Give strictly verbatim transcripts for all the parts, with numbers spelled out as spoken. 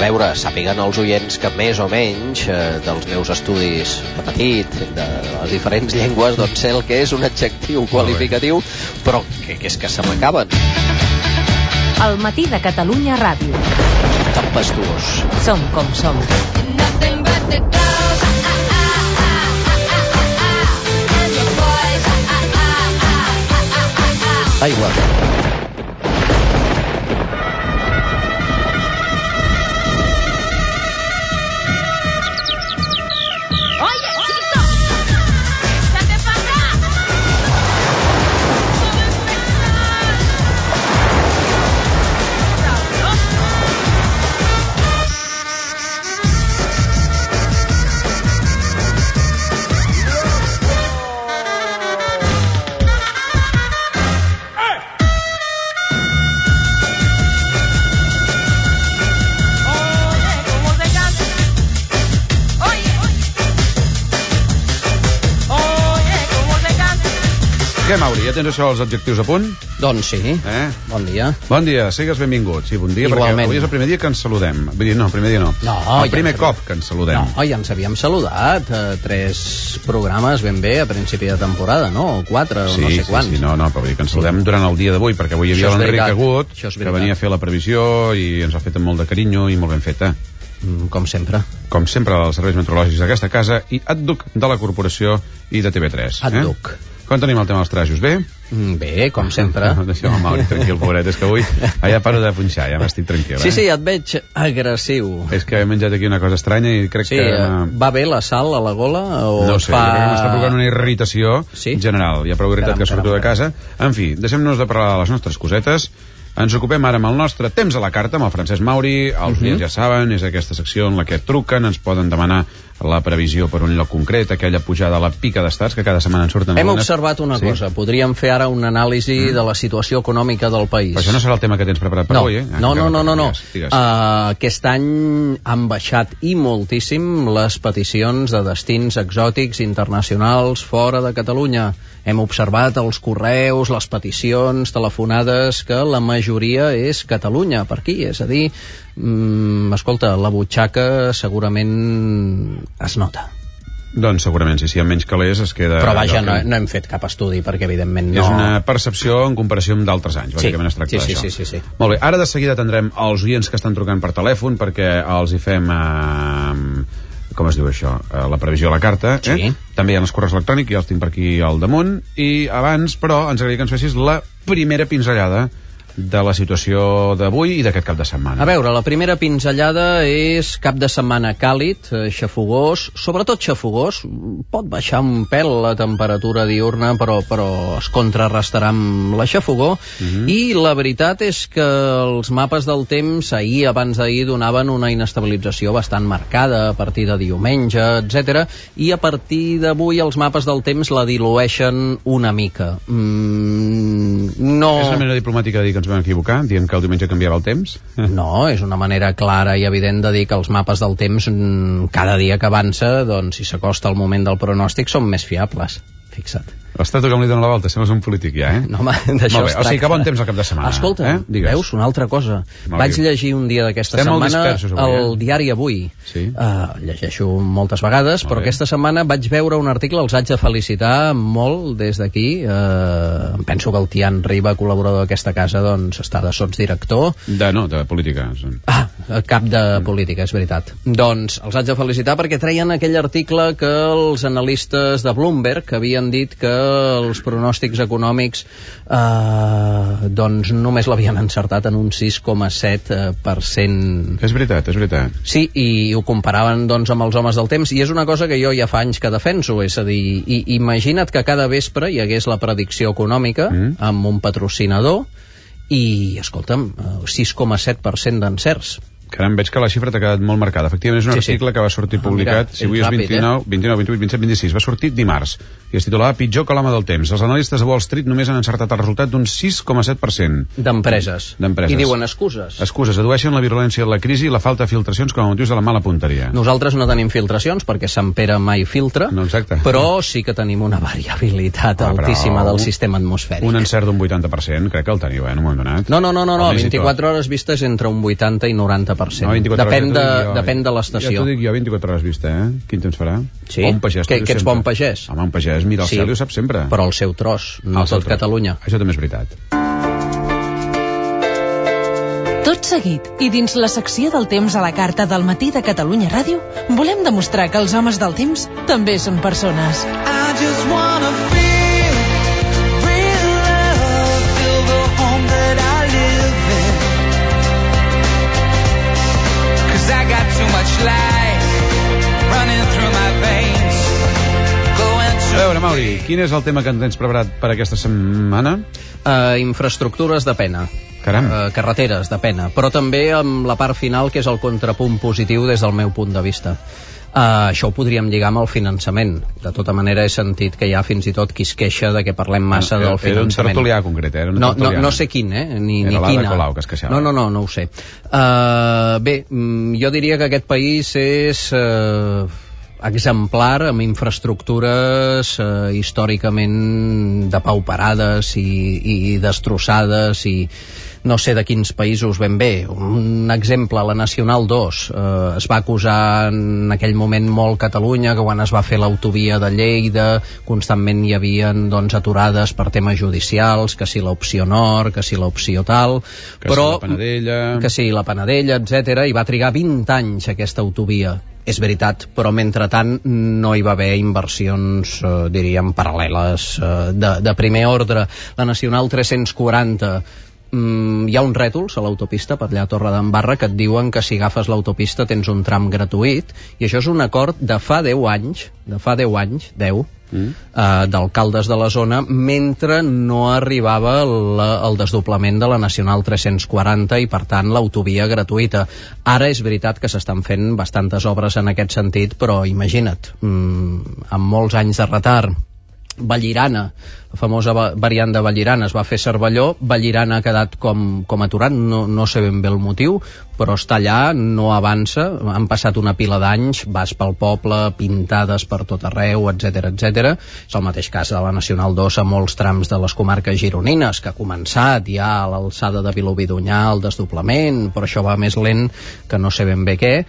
veure, sàpiguen els oients que més o menys eh, dels meus estudis de petit, de les diferents llengües, doncs sé el que és un adjectiu qualificatiu, però que, que és que se m'acaben. El matí de Catalunya Ràdio. Tempestuós. Som com som. Aigua. Què, Mauri, ja tens això els adjectius a punt? Doncs sí. Eh? Bon dia. Bon dia, sigues benvingut. Sí, bon dia, Igualment. perquè avui és el primer dia que ens saludem. Vull dir, no, el primer dia no. No, el ja primer ens cop que ens saludem. No, ja ens havíem saludat. Eh, tres programes ben bé a principi de temporada, no? O quatre, sí, o no sé sí, quants. Sí, no, no, però vull dir que ens saludem durant el dia d'avui, perquè avui hi havia l'Enric Agut, que venia a fer la previsió i ens ha fet amb molt de carinyo i molt ben feta. Com sempre. Com sempre, els serveis meteorològics d'aquesta casa i Adduc de la Corporació i de T V tres. Adduc. Eh? Com tenim el tema dels trajos? Bé? Bé, com sempre. Deixa'm el Mauri tranquil, pobret. És que avui ah, ja paro de punxar, ja m'estic tranquil. Eh? Sí, sí, et veig agressiu. És que he menjat aquí una cosa estranya i crec sí, que... Sí, va bé la sal a la gola? O no sé, fa... jo crec que m'està provocant una irritació sí? general. Hi ha prou irritat caram, que surto caram, de casa. En fi, deixem-nos de parlar de les nostres cosetes. Ens ocupem ara amb el nostre Temps a la Carta, amb el Francesc Mauri. Els uh-huh. ja saben, és aquesta secció en la que truquen, ens poden demanar la previsió per un lloc concret, aquella pujada a la pica d'estats, que cada setmana en surten Hem algunes. observat una sí? cosa, podríem fer ara una anàlisi mm. de la situació econòmica del país. Però això no serà el tema que tens preparat per no. avui, eh? No, no, no, no, no. Digues, digues. Uh, aquest any han baixat i moltíssim les peticions de destins exòtics internacionals fora de Catalunya. Hem observat els correus, les peticions, telefonades, que la majoria és Catalunya, per aquí. És a dir, mm, escolta, la butxaca segurament es nota. Doncs segurament, si sí, amb menys calés es queda... Però vaja, no, no hem fet cap estudi, perquè evidentment no... És una percepció en comparació amb d'altres anys, bàsicament sí, es tracta sí, d'això. Sí, sí, sí, sí. Molt bé, ara de seguida tindrem els oients que estan trucant per telèfon, perquè els hi fem... Eh, com es diu això? Eh, la previsió a la carta. Sí. Eh? També hi ha els correus electrònics, ja els tinc per aquí al damunt. I abans, però, ens agradaria que ens fessis la primera pinzellada de la situació d'avui i d'aquest cap de setmana. A veure, la primera pinzellada és cap de setmana càlid, xafogós, sobretot xafogós. Pot baixar un pèl la temperatura diurna, però, però es contrarrestarà amb la xafogó. Uh-huh. I la veritat és que els mapes del temps ahir, abans d'ahir, donaven una inestabilització bastant marcada a partir de diumenge, etcètera. I a partir d'avui els mapes del temps la dilueixen una mica. Mm, no... És una manera diplomàtica de dir que ens vam equivocar, dient que el diumenge canviava el temps? No, és una manera clara i evident de dir que els mapes del temps cada dia que avança, doncs si s'acosta el moment del pronòstic, són més fiables. Fixa't. L'estàtua que em li dona la volta, sembles un polític ja, eh? No, home, d'això Molt bé, o sigui que bon temps al cap de setmana. Escolta, eh? veus una altra cosa. Vaig llegir un dia d'aquesta Estem setmana avui, el eh? diari Avui. Sí. Uh, llegeixo moltes vegades, molt però bé. aquesta setmana vaig veure un article, els haig de felicitar molt des d'aquí. Uh, penso que el Tian Riba, col·laborador d'aquesta casa, doncs està de sotsdirector. De, no, de política. Ah, cap de política, és veritat. Doncs els haig de felicitar perquè treien aquell article que els analistes de Bloomberg havien dit que els pronòstics econòmics eh, doncs només l'havien encertat en un sis coma set per cent. És veritat, és veritat. Sí, i ho comparaven doncs amb els homes del temps, i és una cosa que jo ja fa anys que defenso, és a dir, i, imagina't que cada vespre hi hagués la predicció econòmica mm. amb un patrocinador i, escolta'm, sis coma set per cent d'encerts. Caram, veig que la xifra t'ha quedat molt marcada. Efectivament, és un sí, article sí. que va sortir publicat, Mira, si avui és ràpid, vint-i-nou, eh? vint-i-nou, vint-i-vuit, vint-i-set, vint-i-sis, va sortir dimarts, i es titulava Pitjor que l'home del temps. Els analistes de Wall Street només han encertat el resultat d'un sis coma set per cent. D'empreses. D'empreses. I diuen excuses. Excuses, adueixen la virulència de la crisi i la falta de filtracions com a motius de la mala punteria. Nosaltres no tenim filtracions, perquè Sant Pere mai filtra, no, exacte. Però sí que tenim una variabilitat ah, altíssima del sistema atmosfèric. Un encert d'un vuitanta per cent, crec que el teniu, eh, en un moment donat. No, no, no, no, no. vint-i-quatre hores vistes entre un vuitanta i noranta per cent. No, depèn, de, jo, depèn de l'estació. Ja t'ho dic jo, vint-i-quatre hores vista, eh? Quin temps farà? Sí? Bon pagès, que, que ets bon pagès? Home, un pagès mira el sí, cel i ho sap sempre. Però el seu tros, no tot Catalunya. Això també és veritat. Tot seguit, i dins la secció del temps a la carta del Matí de Catalunya Ràdio, volem demostrar que els homes del temps també són persones. I just wanna feel real love, feel the home that I live in, 'cause I got too much life running through my veins. A veure, Mauri, quin és el tema que tens preparat per aquesta setmana? Uh, infraestructures de pena. Caram. Uh, carreteres de pena, però també amb la part final, que és el contrapunt positiu des del meu punt de vista. Uh, això ho podríem lligar amb el finançament. De tota manera he sentit que hi ha fins i tot qui es queixa de que parlem massa no, del finançament. Era un tertulià concret, eh? Era no, no, no sé quin, eh? Ni, era ni quina. Colau, que es queixava. No, no, no, no ho sé. Uh, bé, jo diria que aquest país és... Uh, exemplar amb infraestructures eh, històricament depauperades i, i destrossades i no sé de quins països ben bé. Un exemple, la Nacional dos. Eh, es va acusar en aquell moment molt Catalunya, que quan es va fer l'autovia de Lleida constantment hi havia doncs, aturades per temes judicials, que si l'opció nord, que si l'opció tal... Que però, si la Panadella... Que si la Panadella, etcètera, i va trigar vint anys aquesta autovia. És veritat, però mentrestant no hi va haver inversions, eh, diríem, paral·leles eh, de, de primer ordre. La Nacional tres-cents quaranta, mm, hi ha uns rètols a l'autopista per allà a Torredembarra que et diuen que si agafes l'autopista tens un tram gratuït, i això és un acord de fa deu anys, de fa deu anys, deu, Mm. Uh, d'alcaldes de la zona, mentre no arribava el, el desdoblament de la Nacional tres-cents quaranta i per tant l'autovia gratuïta. Ara és veritat que s'estan fent bastantes obres en aquest sentit, però imagina't, mm, amb molts anys de retard. Vallirana, la famosa variant de Vallirana es va fer Cervelló, Vallirana ha quedat com, com aturat, no, no sé ben bé el motiu, però està allà, no avança, han passat una pila d'anys, vas pel poble, pintades per tot arreu, etcètera, etcètera. És el mateix cas de la Nacional dos a molts trams de les comarques gironines, que ha començat ja a l'alçada de Vilobí d'Onyar el desdoblament, però això va més lent que no sé ben bé què.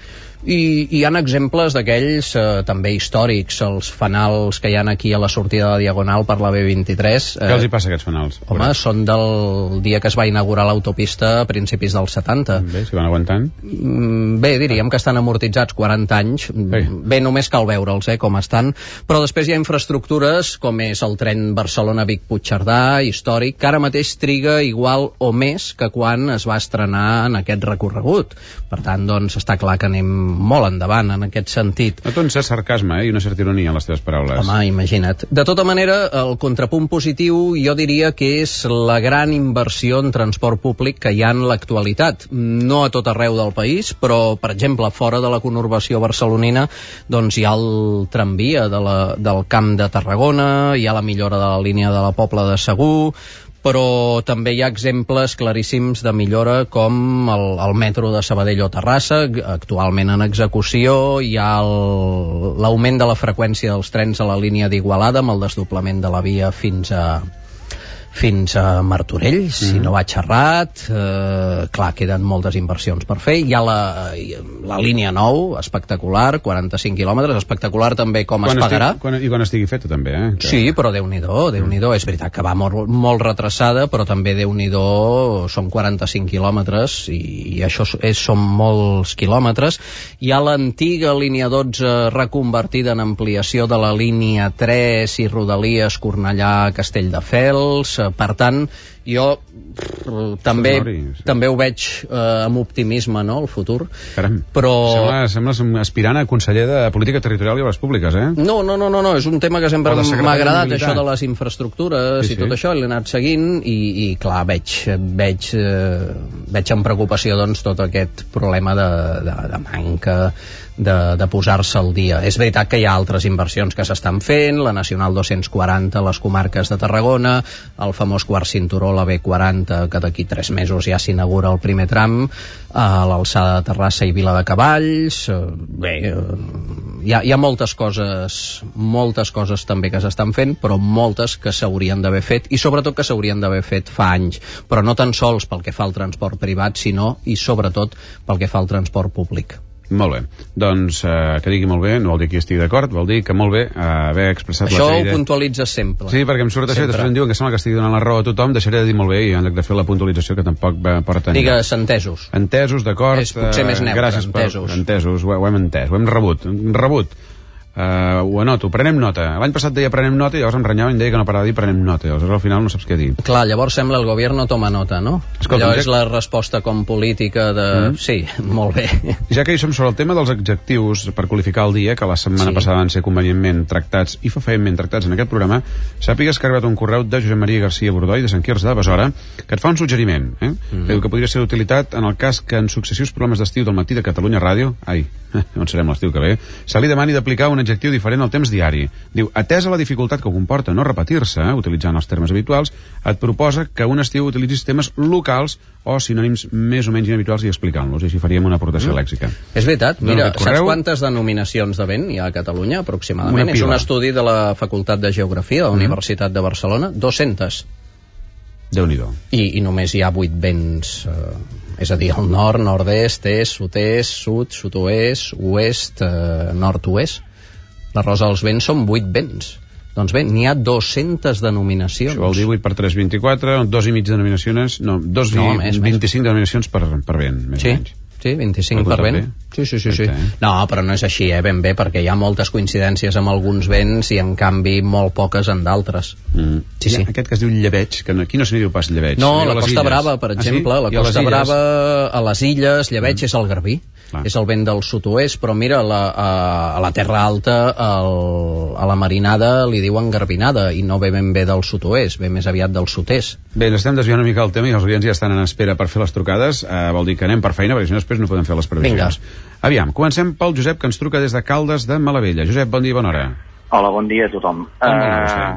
I hi ha exemples d'aquells eh, també històrics, els fanals que hi ha aquí a la sortida de la Diagonal per la B vint-i-tres. Eh, Què els hi passa a aquests fanals? Home, són del dia que es va inaugurar l'autopista a principis dels setanta. Bé, si van aguantant. Bé, diríem que estan amortitzats quaranta anys. Bé, Bé només cal veure'ls, eh, com estan. Però després hi ha infraestructures com és el tren Barcelona-Vic-Puigcerdà, històric, que ara mateix triga igual o més que quan es va estrenar en aquest recorregut. Per tant, doncs, està clar que anem molt endavant en aquest sentit. No té un cert sarcasme, eh, i una certa ironia en les teves paraules. Home, imagina't. De tota manera, el contrapunt positiu jo diria que és la gran inversió en transport públic que hi ha en l'actualitat. No a tot arreu del país, però, per exemple, fora de la conurbació barcelonina, doncs hi ha el tramvia de la, del Camp de Tarragona, hi ha la millora de la línia de la Pobla de Segur, però també hi ha exemples claríssims de millora com el, el metro de Sabadell o Terrassa, actualment en execució. Hi ha l'augment de la freqüència dels trens a la línia d'Igualada amb el desdoblament de la via fins a fins a Martorell, mm. si no vaig errat. Eh, clar, queden moltes inversions per fer. Hi ha la, la línia nou, espectacular, quaranta-cinc quilòmetres, espectacular també com quan es pagarà. Estigui, quan, I quan estigui feta també, eh? Que... Sí, però Déu-n'hi-do, Déu-n'hi-do. És veritat que va molt, molt retrasada, però també Déu-n'hi-do, són quaranta-cinc quilòmetres i, i això és, són molts quilòmetres. Hi ha l'antiga línia dotze reconvertida en ampliació de la línia tres i Rodalies Cornellà-Castelldefels. Per tant, jo també, sí. també ho veig eh, amb optimisme, no?, el futur. Caram, però... sembla, sembla aspirant a conseller de Política Territorial i Obres Públiques, eh? No, no, no, no, no. És un tema que sempre m'ha agradat, això de les infraestructures sí, i tot sí. això, l'he anat seguint i, i clar, veig, veig, eh, veig amb preocupació doncs tot aquest problema de, de, de manca de, de posar-se al dia. És veritat que hi ha altres inversions que s'estan fent, la Nacional dos-cents quaranta a les comarques de Tarragona, el famós quart cinturó, la B quaranta, que d'aquí tres mesos ja s'inaugura el primer tram, a l'alçada de Terrassa i Viladecavalls. Bé, hi ha, hi ha moltes coses, moltes coses també que s'estan fent, però moltes que s'haurien d'haver fet, i sobretot que s'haurien d'haver fet fa anys, però no tan sols pel que fa al transport privat, sinó i sobretot pel que fa al transport públic. Molt bé, doncs eh, que digui molt bé no vol dir que hi estigui d'acord, vol dir que molt bé eh, haver expressat això la ho puntualitza sempre. Sí, perquè em surt això i després em diuen que sembla que estigui donant la raó a tothom, deixaré de dir molt bé i han de fer la puntualització que tampoc porta enlloc. Digues entesos. Entesos, d'acord. És potser més neutre, gràcies entesos. Per, entesos, ho, ho hem entès, ho hem rebut. Rebut. Uh, ho anoto, prenem nota. L'any passat deia prenem nota i llavors em renyava i em deia que no parava de dir prenem nota. Llavors al final no saps què dir. Clar, llavors sembla el govern toma nota, no? Escolta, allò ja... és la resposta com política de... Mm. Sí, molt bé. Ja que hi som sobre el tema dels adjectius per qualificar el dia, que la setmana sí. passada van ser convenientment tractats i fefaentment tractats en aquest programa, sàpigues que ha arribat un correu de Josep Maria García Bordoi de Sant Quirze de Besora que et fa un suggeriment, eh? Mm. Diu que podria ser d'utilitat en el cas que en successius programes d'estiu del matí de Catalunya Ràdio, ai, on serem l'estiu que ve, se li demani d'aplicar un adjectiu diferent al temps diari. Diu, atesa la dificultat que comporta no repetir-se, eh, utilitzant els termes habituals, et proposa que un estiu utilitzis temes locals o sinònims més o menys inhabituals i explicant-los, i així faríem una aportació mm. lèxica. És veritat, mira, saps quantes denominacions de vent hi ha a Catalunya, aproximadament? Una és un estudi de la Facultat de Geografia de la mm. Universitat de Barcelona, dues-centes. Déu-n'hi-do. I, i només hi ha vuit vents, eh, és a dir, el nord, nord-est, est, sud-est, sud, sud-oest, oest, eh, nord-oest. La rosa dels vents són vuit vents. Doncs bé, n'hi ha dues-centes denominacions. Això vol dir vuit per tres, vint-i-quatre, dos i mig denominacions, no, dos no, i més, vint-i-cinc més. Denominacions per, per vent, més sí. o menys. Sí, vint-i-cinc per vent. Sí, sí, sí, sí. No, però no és així, eh, ben bé, perquè hi ha moltes coincidències amb alguns vents i, en canvi, molt poques en d'altres. Mm. Sí, sí. Aquest que es diu llebeig, que no, aquí no se n'hi diu pas llebeig. No, la Costa Brava, per exemple, ah, sí? la Costa Brava, a les illes, llebeig mm. és el garbí. Clar. És el vent del sud-oest, però mira, la, a, a la Terra Alta, el, a la marinada li diuen garbinada, i no ve ben bé del sud-oest, ve més aviat del sud-est. Bé, ens estem desviant una mica el tema i els oients ja estan en espera per fer les trucades. Eh, vol dir que anem per feina, perquè si no després no podem fer les previsions. Vinga. Aviam, comencem pel Josep, que ens truca des de Caldes de Malavella. Josep, bon dia i bona hora. Hola, bon dia a tothom. Com uh,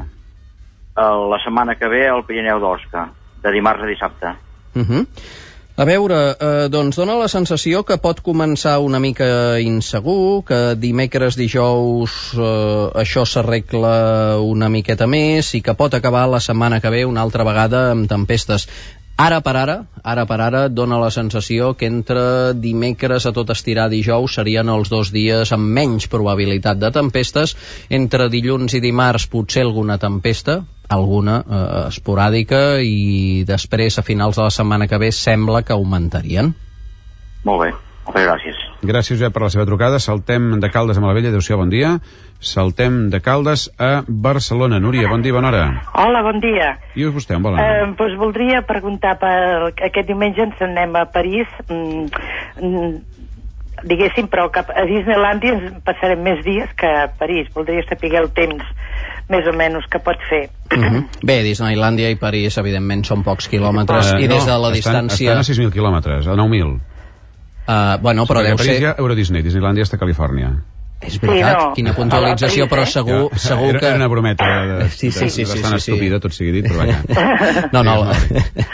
uh, la setmana que ve al Pirineu d'Osca, de dimarts a dissabte. Uh -huh. A veure, eh, doncs dona la sensació que pot començar una mica insegur, que dimecres, dijous eh, això s'arregla una miqueta més i que pot acabar la setmana que ve una altra vegada amb tempestes. Ara per ara, ara per ara, dona la sensació que entre dimecres a tot estirar dijous serien els dos dies amb menys probabilitat de tempestes, entre dilluns i dimarts potser alguna tempesta, alguna eh, esporàdica, i després a finals de la setmana que ve sembla que augmentarien. Molt bé, moltes gràcies. Gràcies, Josep, per la seva trucada. Saltem de Caldes a Malavella. Adéu-siau, bon dia. Saltem de Caldes a Barcelona. Núria, bon dia, bona hora. Hola, bon dia. I us vostè, on vol anar? Eh, doncs voldria preguntar per... Aquest diumenge ens anem a París, mm, mm, diguéssim, però cap a Disneylandia ens passarem més dies que a París. Voldria saber el temps més o menys que pot fer. Uh -huh. Bé, Disneylàndia i París, evidentment, són pocs quilòmetres, uh, i des de la estan, distància... Estan a sis mil quilòmetres, a nou mil. Uh, bueno, però deu ser... París hi ha Euro Disney, Disneylàndia està a Califòrnia. És veritat, sí, no. Quina puntualització, però segur, ja, segur era, que... Era una brometa de, sí, sí, sí, de, sí, bastant sí, sí. estúpida, tot sigui dit, però vaja. No, no, la...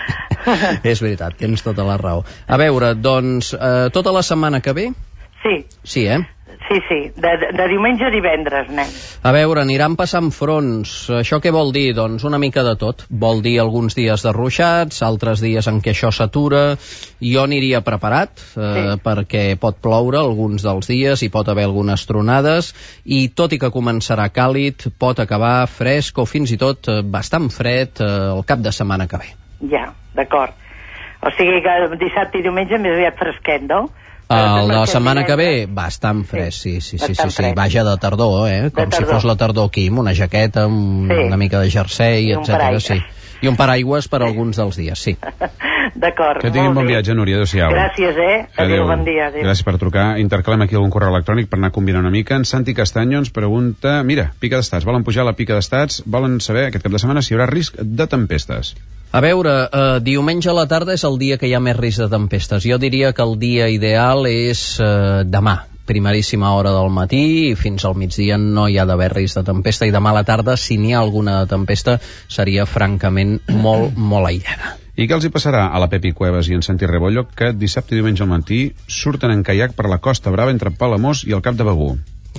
és veritat, tens tota la raó. A veure, doncs, eh, tota la setmana que ve... Sí. Sí, eh? Sí, sí, de, de diumenge a divendres, nen. A veure, aniran passant fronts. Això què vol dir? Doncs una mica de tot. Vol dir alguns dies de ruixats, altres dies en què això s'atura. Jo aniria preparat, eh, sí. perquè pot ploure alguns dels dies, i pot haver algunes tronades, i tot i que començarà càlid, pot acabar fresc o fins i tot bastant fred eh, el cap de setmana que ve. Ja, d'acord. O sigui que dissabte i diumenge més aviat fresquet, no? El de la setmana que ve, bastant fresc, sí, sí, sí, sí, sí. Vaja de tardor, eh? Com si fos la tardor aquí, amb una jaqueta, amb una mica de jersei, etcètera. Sí. I un paraigües per alguns dels dies, sí. D'acord. Que tinguin bon viatge, Núria, adéu-siau. Gràcies, eh? Adéu, bon dia. Adéu. Gràcies per trucar. Intercalem aquí algun correu electrònic per anar combinant una mica. En Santi Castanyo ens pregunta, mira, pica d'estats, volen pujar la pica d'estats, volen saber aquest cap de setmana si hi haurà risc de tempestes. A veure, eh, diumenge a la tarda és el dia que hi ha més risc de tempestes. Jo diria que el dia ideal és eh, demà, primeríssima hora del matí, i fins al migdia no hi ha d'haver risc de tempesta, i demà a la tarda, si n'hi ha alguna de tempesta, seria francament molt, molt aïllada. I què els hi passarà a la Pepi Cuevas i en Santi Rebollo, que dissabte i diumenge al matí surten en caiac per la Costa Brava entre Palamós i el Cap de Begur?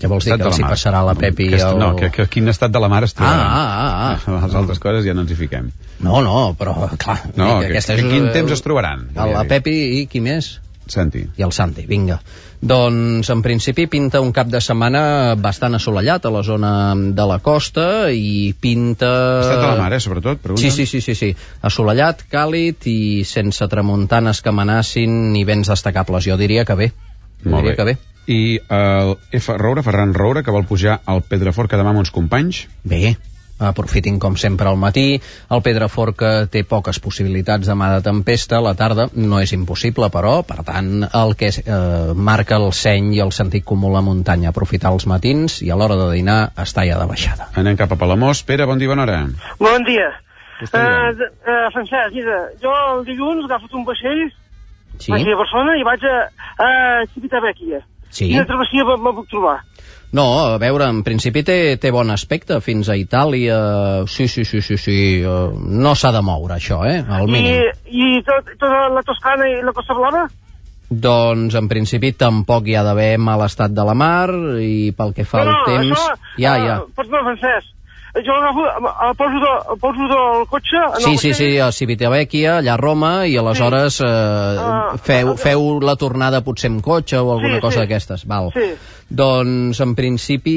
Què vols dir, que els hi passarà la Pepi? Que est, el... No, que, que quin estat de la mar es trobarà. Ah, ah, ah. Les altres coses ja no ens hi fiquem. No, no, però clar... No, que, que, que, que quin temps es trobaran? La Pepi i qui més? Santi. I el Santi, vinga. Doncs en principi pinta un cap de setmana bastant assolellat a la zona de la costa i pinta... Estat de la mar, eh, sobretot, pregunten? Sí, sí, sí, sí, sí. Assolellat, càlid i sense tramuntanes que amenacin ni vents destacables. Jo diria que bé. Jo Molt diria bé. que bé. I el F. Roure, Ferran Roure, que vol pujar al Pedraforca demà amb uns companys? Bé, aprofitin com sempre al matí. El Pedraforca té poques possibilitats demà de tempesta, a la tarda no és impossible, però, per tant, el que eh, marca el seny i el sentit comú a la muntanya, aprofitar els matins i a l'hora de dinar estar ja de baixada. Anem cap a Palamós. Pere, bon dia, bona hora. Bon dia. Uh, uh, uh, Francesc, mira, jo el dilluns agafo un vaixell, Sí? vaig a Barcelona i vaig a, a Civitavecchia. Sí? Quina travessia me, me puc trobar? No, a veure, en principi té, té bon aspecte, fins a Itàlia, sí, sí, sí, sí, sí, uh, no s'ha de moure això, eh, al mínim. I, i tot, tota la Toscana i la Costa Blava? Doncs en principi tampoc hi ha d'haver mal estat de la mar i pel que fa no, al no, temps... Això, ja, ja. Uh, pots no, Francesc. Jo agafo, el poso, de, el poso del cotxe... Sí, sí, sí, a Civitavecchia, allà a Roma, i aleshores eh, feu, feu la tornada potser amb cotxe o alguna sí, cosa sí. d'aquestes. Val. Sí. Doncs en principi...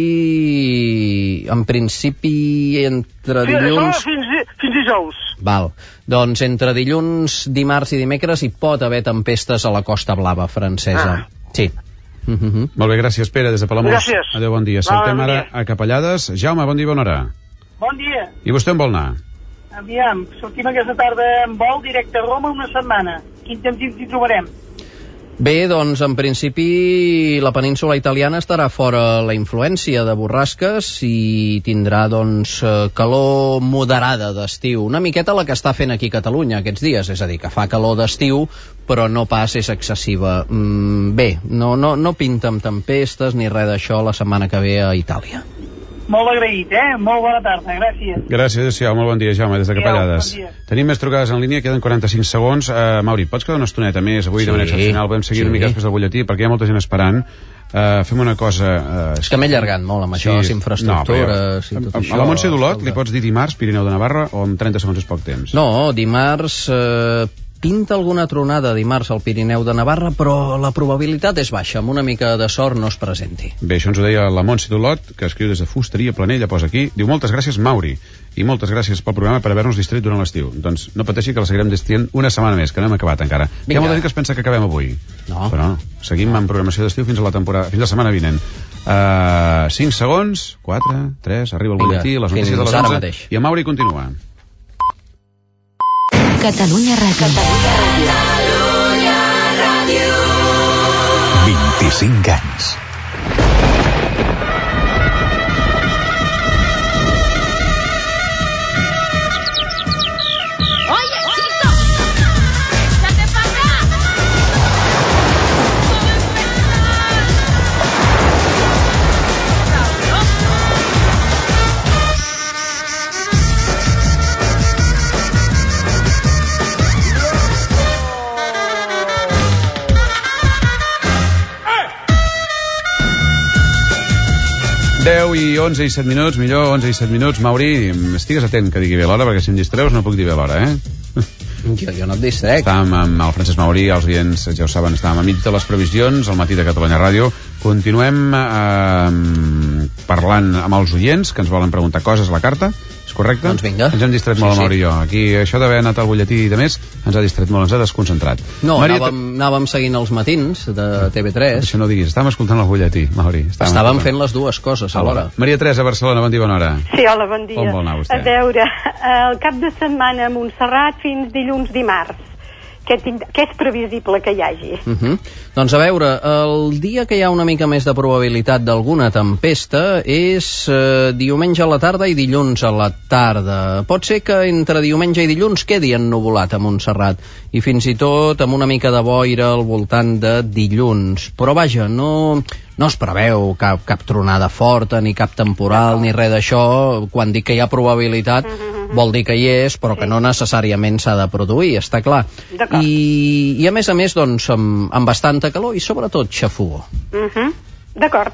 En principi entre Sí, dilluns... això fins, fins dijous. Val. Doncs entre dilluns, dimarts i dimecres hi pot haver tempestes a la Costa Blava francesa. Ah. Sí. Uh-huh. Molt bé, gràcies, Pere, des de Palamós. Gràcies. Adéu, bon dia. Va, Saltem bon ara dia. a Capellades. Jaume, bon dia, bona hora. Bon dia. I vostè on vol anar? Aviam, sortim aquesta tarda en vol directe a Roma una setmana. Quin temps hi trobarem? Bé, doncs en principi la península italiana estarà fora la influència de borrasques i tindrà doncs calor moderada d'estiu, una miqueta la que està fent aquí a Catalunya aquests dies, és a dir, que fa calor d'estiu però no pas és excessiva. Mm, bé, no, no, no pinta amb tempestes ni res d'això la setmana que ve a Itàlia. Molt agraït, eh? Molt bona tarda, gràcies. Gràcies, adéu-siau, molt bon dia, Jaume, des de Capellades. Bon dia. Tenim més trucades en línia, queden quaranta-cinc segons. Uh, Mauri, pots quedar una estoneta més avui Sí. de manera excepcional? Podem seguir Sí. una mica després del butlletí, perquè hi ha molta gent esperant. Uh, fem una cosa... Uh, És que m'he allargat molt amb això, les infraestructures no, i tot a, això. a la Montse d'Olot escolta. li pots dir dimarts, Pirineu de Navarra, o en trenta segons és poc temps? No, dimarts eh, pinta alguna tronada dimarts al Pirineu de Navarra, però la probabilitat és baixa, amb una mica de sort no es presenti. Bé, això ens ho deia la Montse d'Olot, que escriu des de Fusteria Planella, posa aquí. Diu, moltes gràcies, Mauri, i moltes gràcies pel programa per haver-nos distret durant l'estiu. Doncs no pateixi que la seguirem distrient una setmana més, que no hem acabat encara. Vinga. Hi ha molta gent que es pensa que acabem avui. No. Però no, seguim amb programació d'estiu fins a la temporada, fins a la setmana vinent. Uh, cinc segons, quatre, tres, arriba el Vinga, butlletí, les notícies fins de les ara onze, mateix. i el Mauri continua. Catalunya Ràdio. Catalunya Ràdio. vint-i-cinc anys. Oye, chico, échate para acá. deu i onze i set minuts, millor onze i set minuts. Mauri, estigues atent que digui bé l'hora, perquè si em distreus no puc dir bé l'hora, eh? Jo, jo no et distrec. Estàvem amb el Francesc Mauri, els oients ja ho saben, estàvem a mig de les previsions, al matí de Catalunya Ràdio. Continuem eh, parlant amb els oients que ens volen preguntar coses a la carta. És correcte? Doncs vinga. Ens hem distret Sí, molt, sí. el Mauri i jo. Aquí, això d'haver anat al butlletí i de més, ens ha distret molt, ens ha desconcentrat. No, Maria, anàvem, anàvem seguint els matins de T V tres. Això no diguis, estàvem escoltant el butlletí, Mauri. Estàvem fent les dues coses alhora. Maria Teresa, Barcelona, bon dia, bona hora. Sí, hola, bon dia. On vol anar vostè? A veure, el cap de setmana a Montserrat fins dilluns dimarts. Què, tinc, què és previsible que hi hagi? Uh -huh. Doncs a veure, el dia que hi ha una mica més de probabilitat d'alguna tempesta és eh, diumenge a la tarda i dilluns a la tarda. Pot ser que entre diumenge i dilluns quedi ennuvolat a Montserrat i fins i tot amb una mica de boira al voltant de dilluns. Però vaja, no, no es preveu cap, cap tronada forta ni cap temporal ni res d'això. Quan dic que hi ha probabilitat vol dir que hi és, però que no necessàriament s'ha de produir, està clar. I, i a més a més, doncs, amb, amb bastanta calor i sobretot xafogó. Uh -huh. D'acord.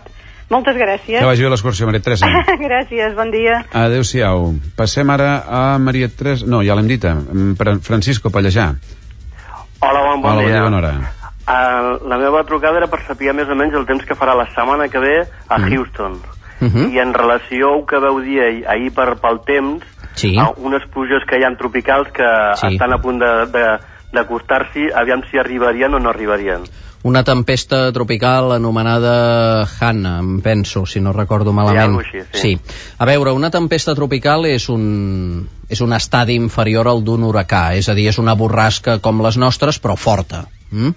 Moltes gràcies. Que vagi bé l'excursió, Maria Teresa. Gràcies, bon dia. Adéu-siau. Passem ara a Maria Teresa... No, ja l'hem dit, Francisco Pallejà. Hola, bon, bon Hola, dia. Bon dia, uh, la meva trucada era per saber més o menys el temps que farà la setmana que ve a mm. Houston. Uh-huh. I en relació al que veu dir ahir, ahir per, pel temps, sí. uh, unes pluges que hi ha tropicals que sí. estan a punt de, de, d'acostar-s'hi, aviam si arribarien o no arribarien. Una tempesta tropical anomenada Hanna, em penso, si no recordo malament. Sí, així, sí. sí. A veure, una tempesta tropical és un, és un estadi inferior al d'un huracà, és a dir, és una borrasca com les nostres, però forta. Mm?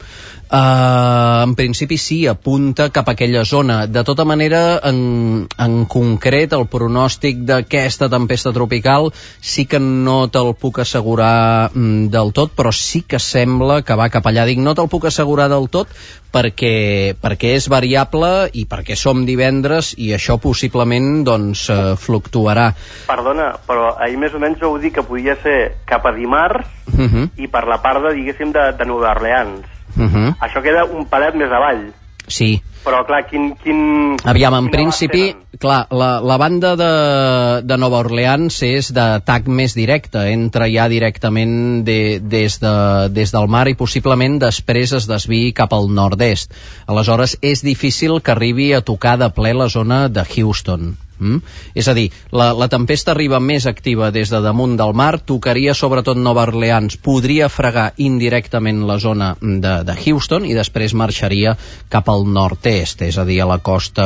Uh, en principi sí, apunta cap a aquella zona. De tota manera, en, en concret, el pronòstic d'aquesta tempesta tropical sí que no te'l puc assegurar mm, del tot, però sí que sembla que va cap allà. Dic, no te'l puc assegurar del tot perquè, perquè és variable i perquè som divendres i això possiblement doncs, uh, fluctuarà. Perdona, però ahir més o menys vau dir que podia ser cap a dimarts uh-huh. i per la part de, diguéssim, de, de Nova Orleans. Uh-huh. Això queda un palet més avall. Sí. Però, clar, quin... quin Aviam, en principi, clar, la, la banda de, de Nova Orleans és d'atac més directe, entra ja directament de, des, de, des del mar i possiblement després es desviï cap al nord-est. Aleshores, és difícil que arribi a tocar de ple la zona de Houston. Mm? És a dir, la, la tempesta arriba més activa des de damunt del mar, tocaria sobretot Nova Orleans, podria fregar indirectament la zona de, de Houston i després marxaria cap al nord-est, és a dir, a la costa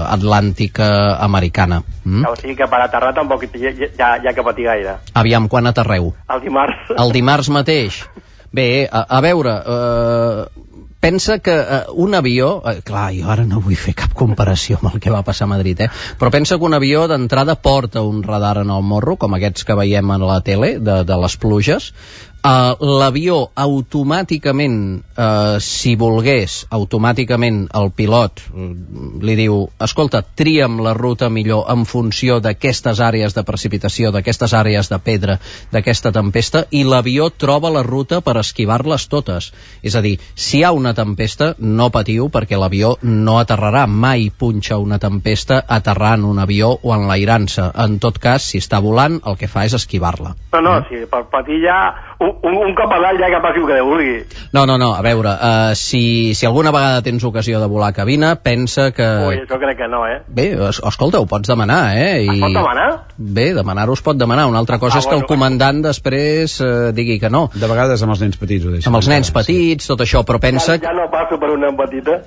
atlàntica americana. Mm? O sigui que per aterrar tampoc ja, ja, ja que patir gaire. Aviam, quan aterreu? El dimarts. El dimarts mateix? Bé, a, a veure... Eh... Pensa que uh, un avió... Uh, clar, jo ara no vull fer cap comparació amb el que va passar a Madrid, eh? Però pensa que un avió d'entrada porta un radar en el morro, com aquests que veiem a la tele, de, de les pluges. Uh, l'avió automàticament, uh, si volgués, automàticament el pilot uh, li diu, escolta, tria'm la ruta millor en funció d'aquestes àrees de precipitació, d'aquestes àrees de pedra, d'aquesta tempesta, i l'avió troba la ruta per esquivar-les totes. És a dir, si hi ha una tempesta, no patiu, perquè l'avió no aterrarà. Mai punxa una tempesta aterrant un avió o enlairant-se. En tot cas, si està volant, el que fa és esquivar-la. No, no, si per patir ja... Un, un, un cop a dalt ja que passi el que vulgui. No, no, no, a veure, uh, si, si alguna vegada tens ocasió de volar a cabina, pensa que... Ui, jo crec que no, eh? Bé, es, escolta, ho pots demanar, eh? I... Es pot demanar? Bé, demanar-ho es pot demanar. Una altra cosa ah, és que bueno, el comandant després uh, digui que no. De vegades amb els nens petits ho deixen. Amb els nens petits, tot això, però pensa... Ja, ja no passo per una petita.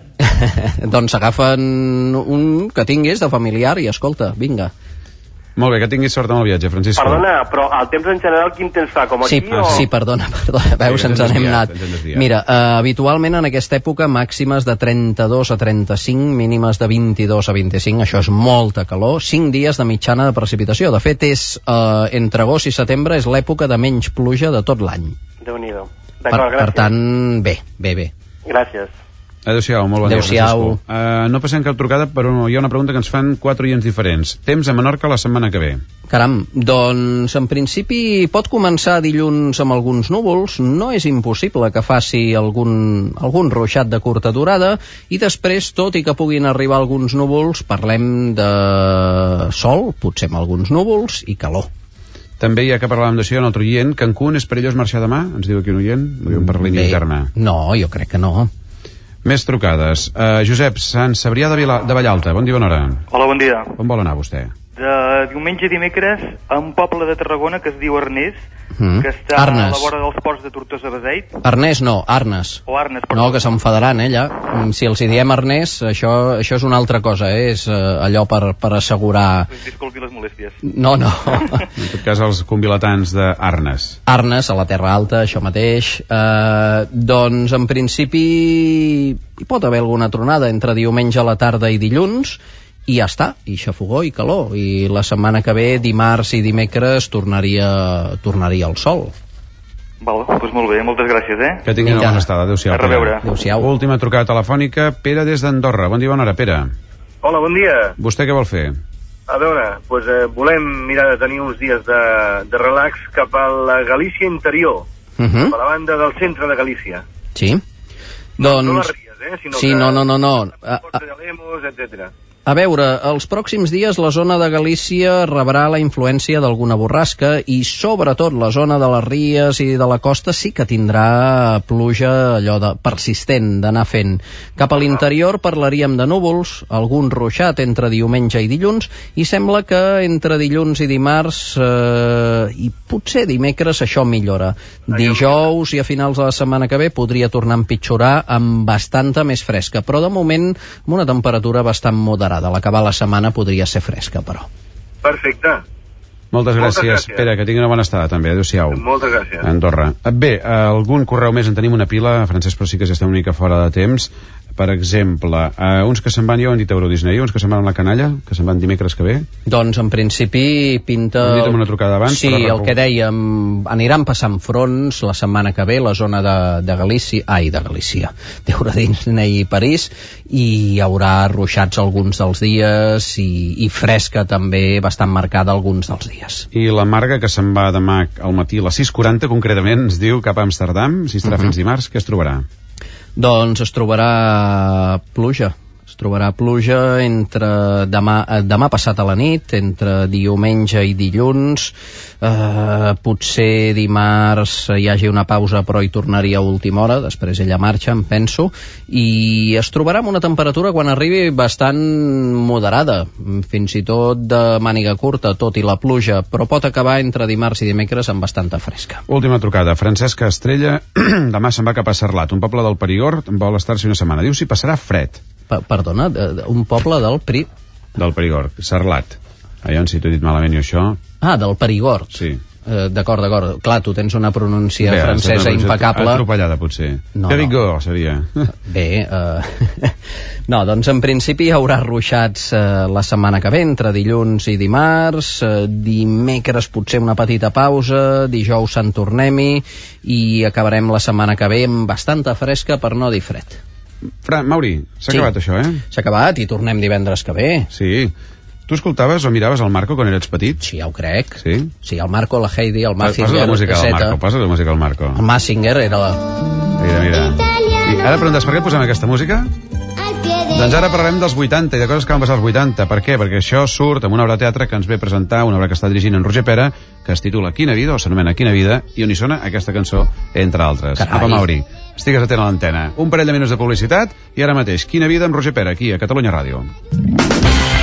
Doncs agafen un que tinguis de familiar i escolta, vinga. Molt bé, que tinguis sort amb el viatge, Francisco. Perdona, però el temps en general quin temps fa? Com aquí sí, o...? Sí, perdona, perdona. Veus, sí, ens n'hem anat. Mira, uh, habitualment en aquesta època màximes de trenta-dos a trenta-cinc, mínimes de vint-i-dos a vint-i-cinc, això és molta calor, cinc dies de mitjana de precipitació. De fet, és uh, entre agost i setembre és l'època de menys pluja de tot l'any. Déu-n'hi-do. Per, per tant, bé, bé, bé. Gràcies. Adéu-siau, molt bon dia, Francisco. Uh, no passem cap trucada, però hi ha una pregunta que ens fan quatre oients diferents. Temps a Menorca la setmana que ve. Caram, doncs en principi pot començar dilluns amb alguns núvols, no és impossible que faci algun, algun ruixat de curta durada, i després, tot i que puguin arribar alguns núvols, parlem de sol, potser amb alguns núvols, i calor. També, ja que parlàvem d'això, un altre oient, Cancún és perillós marxar demà? Ens diu aquí un oient, per línia interna. No, jo crec que no. Més trucades. Uh, Josep, Sant Cebrià de, Vila, de Vallalta, bon dia, bona hora. Hola, bon dia. On vol anar vostè? De diumenge a dimecres a un poble de Tarragona que es diu Arnés, mm. que està Arnes. A la vora dels ports de Tortosa Beseit. Arnés no, Arnes. O Arnes, perdó. No, que s'enfadaran, eh, allà. Si els hi diem Arnés, això, això és una altra cosa, eh? És uh, allò per, per assegurar... Disculpi les molèsties. No, no. En tot cas, els convilatans d'Arnes. Arnes, a la Terra Alta, això mateix. Uh, doncs, en principi, hi pot haver alguna tronada entre diumenge a la tarda i dilluns, i ja està, i xafogor i calor, i la setmana que ve, dimarts i dimecres, tornaria, tornaria el sol. Val, doncs molt bé, moltes gràcies, eh? Que tinguin una bona estada, adéu-siau. A reveure. Adéu-siau. Última trucada telefònica, Pere des d'Andorra. Bon dia, bona hora, Pere. Hola, bon dia. Vostè què vol fer? A veure, doncs, eh, volem mirar de tenir uns dies de, de relax cap a la Galícia interior, uh -huh. cap a la banda del centre de Galícia. Sí. No, doncs... no les Ries, eh? Sinó sí, que no, no, no, no. A, a... de Lemos, etcètera. A veure, els pròxims dies la zona de Galícia rebrà la influència d'alguna borrasca i sobretot la zona de les Ries i de la costa sí que tindrà pluja allò de persistent d'anar fent. Cap a l'interior parlaríem de núvols, algun ruixat entre diumenge i dilluns i sembla que entre dilluns i dimarts eh, i potser dimecres això millora. Dijous i a finals de la setmana que ve podria tornar a empitjorar amb bastanta més fresca, però de moment amb una temperatura bastant moderada. A l'acabar la setmana podria ser fresca, però. Perfecte. Moltes gràcies. Moltes gràcies. Espera, que tingui una bona estada, també. Adéu-siau. Moltes gràcies. Andorra. Bé, algun correu més en tenim una pila, Francesc, però sí que ja estem una mica fora de temps. Per exemple, uh, uns que se'n van, jo han dit Euro Disney, uns que se'n van a la canalla, que se'n van dimecres que ve. Doncs en principi pinta... Hem dit amb una trucada abans. Sí, el que dèiem, aniran passant fronts la setmana que ve, la zona de, de Galícia, ai, de Galícia, d'Euro Disney i París, i hi haurà ruixats alguns dels dies i, i fresca també bastant marcada alguns dels dies. I la Marga, que se'n va demà al matí a les sis quaranta, concretament, ens diu cap a Amsterdam, si estarà uh-huh. fins dimarts, què es trobarà? Doncs es trobarà pluja. Es trobarà pluja entre demà, demà passat a la nit, entre diumenge i dilluns. Eh, potser dimarts hi hagi una pausa, però hi tornaria a última hora. Després ella marxa, em penso. I es trobarà amb una temperatura, quan arribi, bastant moderada. Fins i tot de màniga curta, tot i la pluja. Però pot acabar entre dimarts i dimecres amb bastanta fresca. Última trucada. Francesca Estrella demà se'n va cap a Sarlat, un poble del Perigord, vol estar-s'hi una setmana. Diu si passarà fred. Perdona, un poble del Pri... Del Perigord, Sarlat. Aviam si t'ho he dit malament jo això. Ah, del Perigord. Sí. Eh, d'acord, d'acord. Clar, tu tens una pronúncia Bé, francesa una impecable. Atropellada, potser. No, Perigord, no. seria. Bé, eh... no, doncs en principi hi haurà ruixats eh, la setmana que ve, entre dilluns i dimarts, eh, dimecres potser una petita pausa, dijous se'n tornem-hi i acabarem la setmana que ve amb bastanta fresca, per no dir fred. Fran, Mauri, s'ha sí. acabat això, eh? S'ha acabat i tornem divendres que ve. Sí. Tu escoltaves o miraves el Marco quan eres petit? Sí, ja ho crec. Sí? Sí, el Marco, la Heidi, el Massinger... Posa la música del Marco, posa la música del Marco. El Massinger era la... Mira, mira. I ara preguntes per què posem aquesta música? Doncs ara parlarem dels vuitanta i de coses que van passar als vuitanta. Per què? Perquè això surt amb una obra de teatre que ens ve a presentar, una obra que està dirigint en Roger Pera, que es titula Quina vida, o s'anomena Quina vida, i on hi sona aquesta cançó, entre altres. Carai. Apa, Mauri, estigues atent a l'antena. Un parell de minuts de publicitat i ara mateix Quina vida amb Roger Pera, aquí a Catalunya Ràdio.